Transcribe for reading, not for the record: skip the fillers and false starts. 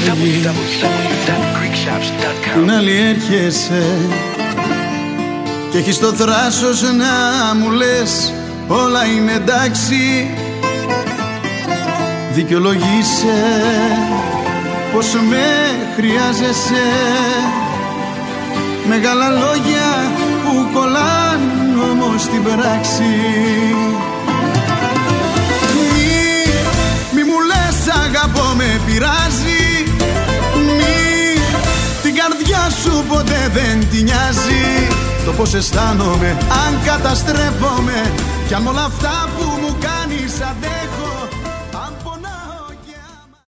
φεύγει, την άλλη έρχεσαι και έχεις το θράσος να μου λες όλα είναι εντάξει. Δικαιολογείσαι πως με χρειάζεσαι, μεγάλα λόγια που κολλάν όμως στην πράξη. Μη μου λες αγαπώ με πειράζει, την καρδιά σου ποτέ δεν τη νοιάζει το πως αισθάνομαι αν καταστρέφομαι κι αν όλα αυτά που μου κάνεις αντέχει.